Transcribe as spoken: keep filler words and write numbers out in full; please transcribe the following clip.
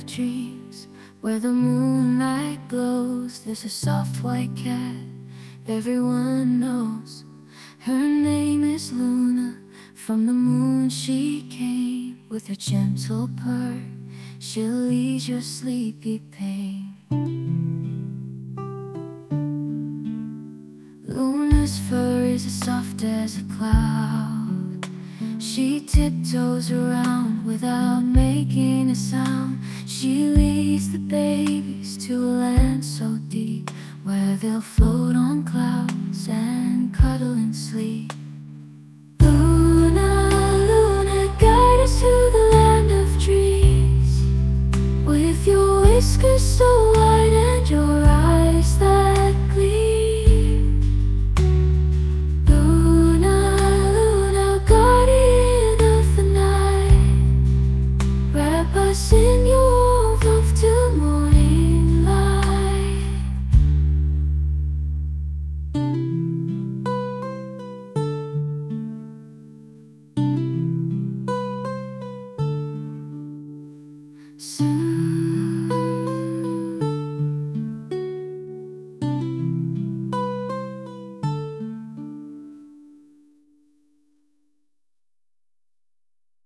dreams, where the moonlight glows. There's a soft white cat everyone knows. Her name is Luna. From the moon she came. With her gentle purr, she'll ease your sleepy pain. Luna's fur is as soft as a cloud. She tiptoes around without making a sound. She leads the babies to a land so deep, where they'll float on clouds and cuddle and sleep. Luna, Luna, guide us to the land of dreams. With your whiskers so white and your eyes that gleam. Luna, Luna, guardian of the night, wrap us in your